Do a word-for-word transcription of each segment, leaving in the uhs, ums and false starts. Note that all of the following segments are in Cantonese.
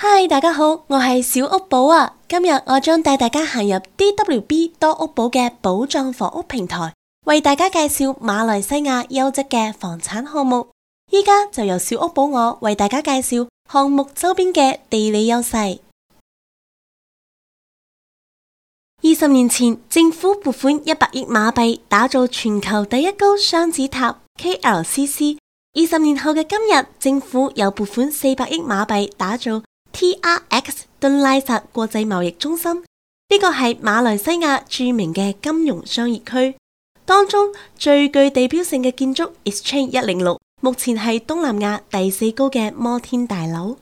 嗨，大家好，我係小屋寶啊。今日我將帶大家行入 D W B 多屋寶嘅寶藏房屋平台，為大家介紹馬來西亞優質嘅房產項目。依家就由小屋寶我為大家介紹項目周邊嘅地理優勢。二十年前，政府撥款一百億馬幣打造全球第一高雙子塔 K L C C。二十年後嘅今日，政府又撥款四百億馬幣打造 T R X 頓拉薩國際貿易中心。呢個係馬來西亞著名嘅金融商業區，當中最具地標性嘅建築 Exchange 一零六，目前係東南亞第四高嘅摩天大樓。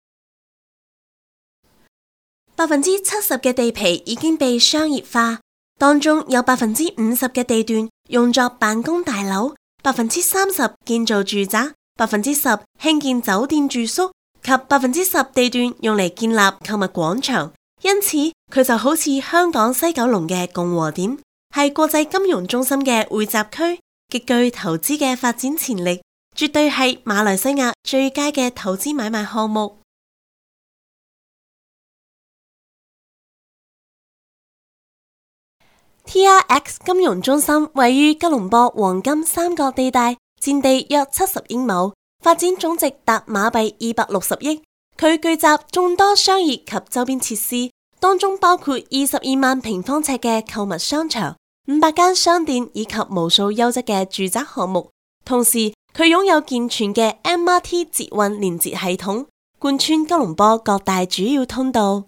百分之七十嘅地皮已經被商業化，當中有百分之五十嘅地段用作辦公大樓，百分之三十建造住宅，百分之十興建酒店住宿，及百分之十地段用嚟建立購物廣場。因此，佢就好似香港西九龍嘅共和點，係國際金融中心嘅匯集區，極具投資嘅發展潛力，絕對係馬來西亞最佳嘅投資買賣項目。T R X 金融中心位於吉隆坡黃金三角地帶，佔地約七十英畝，發展總值達馬幣二百六十億。佢聚集眾多商業及周邊設施，當中包括二十二萬平方尺嘅購物商場、五百間商店以及無數優質嘅住宅項目。同時，佢擁有健全嘅 M R T 捷運連接系統，貫穿吉隆坡各大主要通道。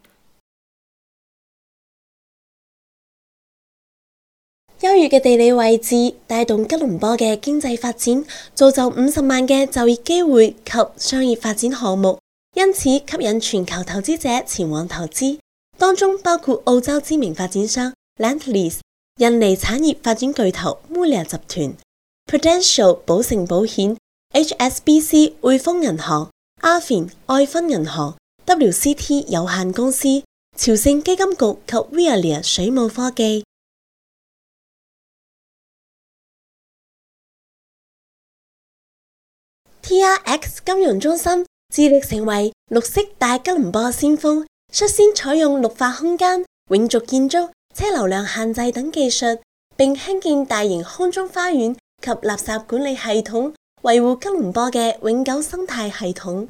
優越嘅地理位置帶動吉隆坡嘅經濟發展，造就五十萬嘅就業機會及商業發展項目，因此吸引全球投資者前往投資。當中包括澳洲知名發展商 Lendlease、印尼產業發展巨頭 Mulia 集團、Prudential 保誠保險、H S B C 匯豐銀行、Affin 愛芬銀行、W C T 有限公司、朝聖基金局及 Veolia 水務科技。T R X 金融中心致力成為綠色大吉隆坡先鋒，率先採用綠化空間、永續建築、車流量限制等技術，並興建大型空中花園及垃圾管理系統，維護吉隆坡嘅永久生態系統。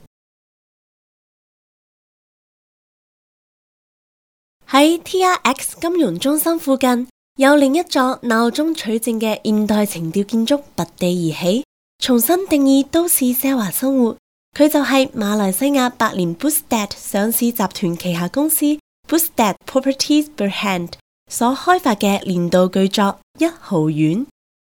喺 T R X 金融中心附近，有另一座鬧中取靜嘅現代情調建築拔地而起，重新定義都市奢華生活。佢就係馬來西亞百年 Boostedt 上市集團旗下公司 Boostedt Properties Berhad 所開發嘅年度巨作一號院。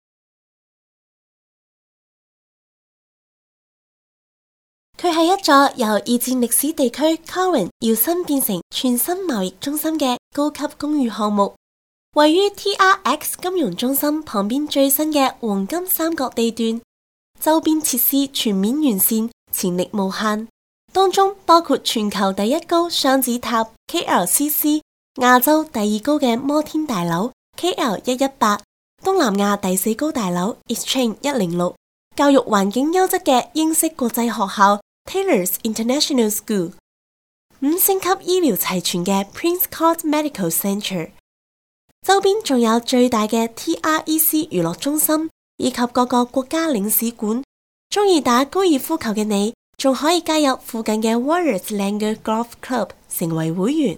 佢係一座由二戰歷史地區 Kowloon 搖身變成全新貿易中心嘅高級公寓項目，位於 T R X 金融中心旁邊最新嘅黃金三角地段。周邊設施全面完善，潛力無限，當中包括全球第一高雙子塔 K L C C、亞洲第二高嘅摩天大樓 K L 一一八、東南亞第四高大樓 Exchange 一零六、教育環境優質嘅英式國際學校 Taylor's International School、五星級醫療齊全嘅 Prince Court Medical Centre。周邊仲有最大嘅 T R E C 娛樂中心，以及各個國家領事館。中意打高爾夫球嘅你，仲可以加入附近嘅 Warriors Langer Golf Club 成為會員。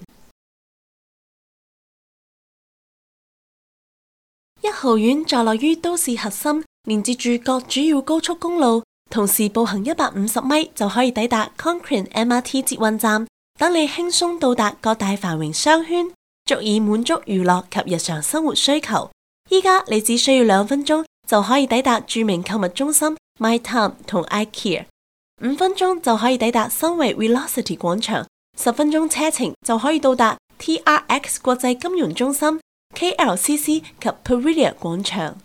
一號院坐落於都市核心，連接住各主要高速公路，同時步行一百五十米就可以抵達 Cochrane M R T 捷運站，等你輕鬆到達各大繁榮商圈，足以滿足娛樂及日常生活需求。依家你只需要兩分鐘就可以抵達著名購物中心 MyTown 同 IKEA， 五分鐘就可以抵達新維 Velocity 廣場，十分鐘車程就可以到達 T R X 國際金融中心、K L C C 及 Pavilion 廣場。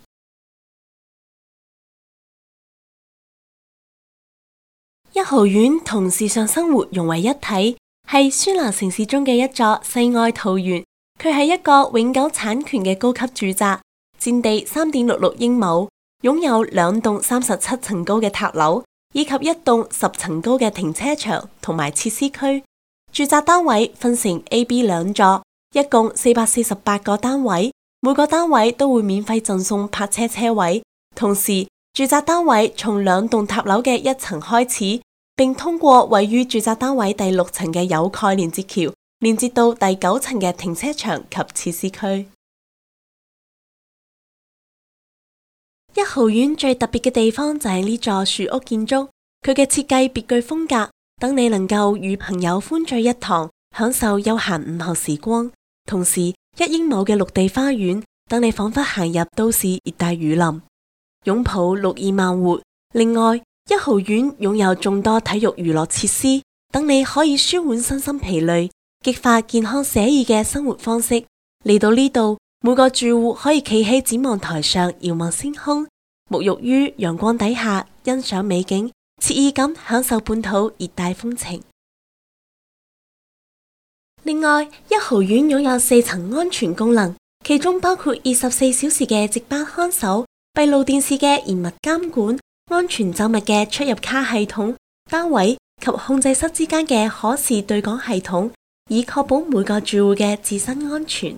一號院同時尚生活融為一體，係宣蘭城市中嘅一座世外桃源。佢係一個永久產權嘅高級住宅，佔地三點六六英畝，擁有兩棟三十七層高嘅塔樓，以及一棟十層高嘅停車場同埋設施區。 住宅單位分成 A、B 兩座，一共四百四十八個單位，每個單位都會免費贈送泊車車位。同時，住宅單位從兩棟塔樓嘅一層開始，並通過位於住宅單位第六層嘅有蓋連接橋，連接到第九層嘅停車場及設施區。一號院最特別嘅地方就係呢座樹屋建築，佢嘅設計別具風格，等你能夠與朋友歡聚一堂，享受悠閒午後時光。同時，一英畝嘅綠地花園，等你仿佛行入都市熱帶雨林，擁抱綠意慢活。另外，一號院擁有眾多體育娛樂設施，等你可以舒緩身心疲累，激發健康寫意嘅生活方式。嚟到呢度，每個住戶可以企喺展望台上遙望星空，沐浴於陽光底下，欣賞美景，愜意咁享受本土熱帶風情。另外，一號院擁有四層安全功能，其中包括二十四小時嘅值班看守、閉路電視嘅嚴密監管、安全走密嘅出入卡系統、單位及控制室之間嘅可視對講系統，以確保每個住戶嘅自身安全。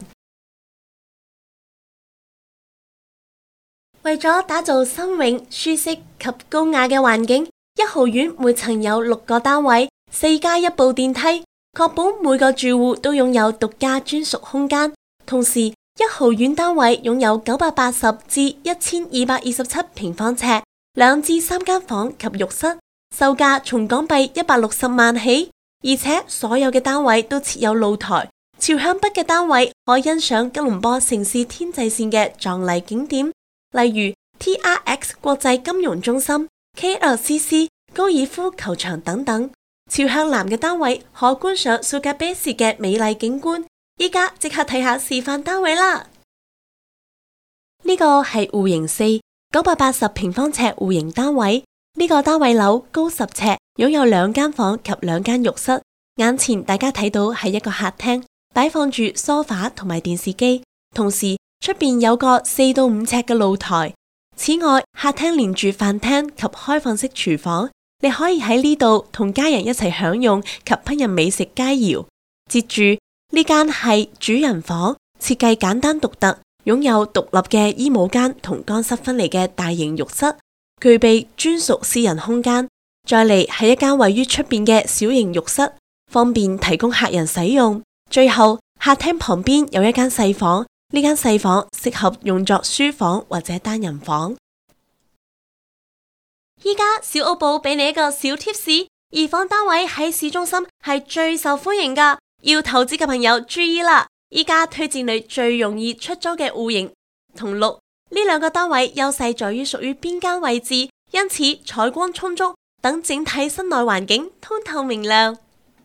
為咗打造新穎、舒適及高雅嘅環境，一號院每層有六個單位，四加一部電梯，確保每個住戶都擁有獨家專屬空間。同時，一號院單位擁有九百八十至一千二百二十七平方尺，兩至三間房及浴室，售價從港幣一百六十萬起。而且所有嘅單位都設有露台，朝向北嘅單位可欣賞吉隆坡城市天際線嘅壯麗景點，例如 T R X 國際金融中心、K L C C 高爾夫球場等等。朝向南嘅單位可觀賞蘇格比士嘅美麗景觀。依家即刻睇下示範單位啦！呢個係戶型四，九百八十平方尺戶型單位。呢個單位樓高十尺，擁有兩間房及兩間浴室。眼前大家睇到係一個客廳，擺放住梳化同埋電視機，同時出邊有個四到五尺嘅露台。此外，客廳連住飯廳及開放式廚房，你可以喺呢度同家人一齊享用及烹飪美食佳肴。接住呢間係主人房，設計簡單獨特，擁有獨立嘅衣帽間同乾濕分離嘅大型浴室，具備專屬私人空間。再嚟係一間位於出邊嘅小型浴室，方便提供客人使用。最後，客廳旁邊有一間細房，呢間細房適合用作書房或者單人房。依家小屋寶俾你一個小貼士，二房單位喺市中心係最受歡迎噶。要投資嘅朋友注意啦！依家推薦你最容易出租嘅戶型同綠，呢兩個單位優勢在於屬於邊間位置，因此採光充足，等整體室內環境通透明亮。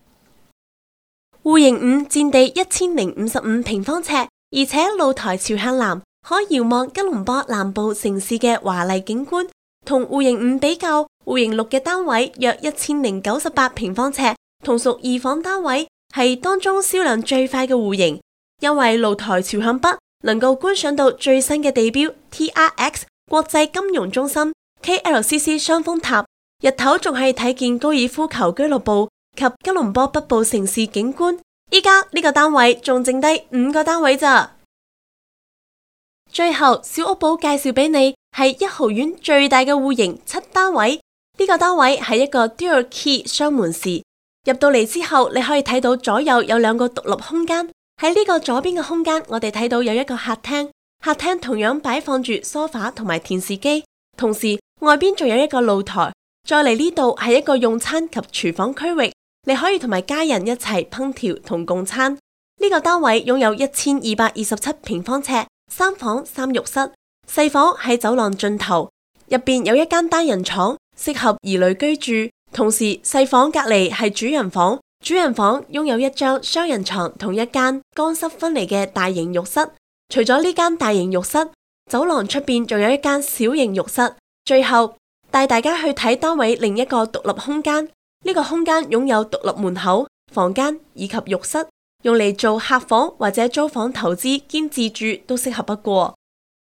戶型五佔地一千零五十五平方尺，而且露台朝向南，可遙望吉隆坡南部城市嘅華麗景觀。同戶型五比較，戶型六嘅單位約一千零九十八平方尺，同屬二房單位。係當中銷量最快嘅戶型，因為露台朝向北，能夠觀賞到最新嘅地標 T R X 國際金融中心、K L C C 雙峰塔，日頭仲係睇見高爾夫球俱樂部及吉隆坡北部城市景觀。依家呢個單位仲剩低五個單位咋。最後，小屋寶介紹俾你係一號院最大嘅戶型七單位，呢、這個單位係一個 Dual Key 雙門匙。入到嚟之後，你可以睇到左右有兩個獨立空間。喺呢個左邊嘅空間，我哋睇到有一個客廳，客廳同樣擺放住梳化同埋電視機，同時外邊仲有一個露台。再嚟呢度係一個用餐及廚房區域，你可以同埋家人一齊烹調同共餐。呢個單位擁有一千二百二十七平方尺，三房三浴室，細房喺走廊盡頭，入邊有一間單人床，適合兒女居住。同時，細房隔籬係主人房，主人房擁有一張雙人床同一間乾濕分離嘅大型浴室。除咗呢間大型浴室，走廊出邊仲有一間小型浴室。最後帶大家去睇單位另一個獨立空間，呢、這個空間擁有獨立門口、房間以及浴室，用嚟做客房或者租房投資兼自住都適合不過。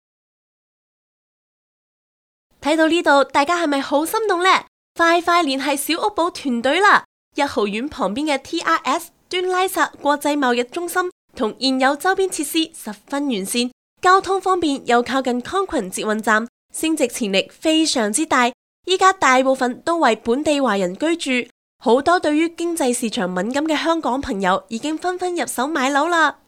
睇到呢度，大家係咪好心動呢？快快聯繫小屋寶團隊啦！一號院旁邊嘅 T R S 端拉薩國際貿易中心同現有周邊設施十分完善，交通方便又靠近康群捷運站，升值潛力非常之大。依家大部分都為本地華人居住，好多對於經濟市場敏感嘅香港朋友已經紛紛入手買樓啦。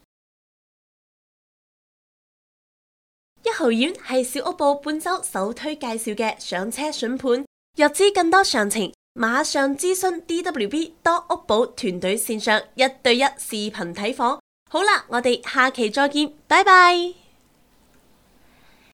一號院係小屋部本周首推介紹嘅上車筍盤，若知更多詳情，馬上諮詢 D W B 多屋寶團隊線上一對一視頻睇房。好啦，我哋下期再見，拜拜。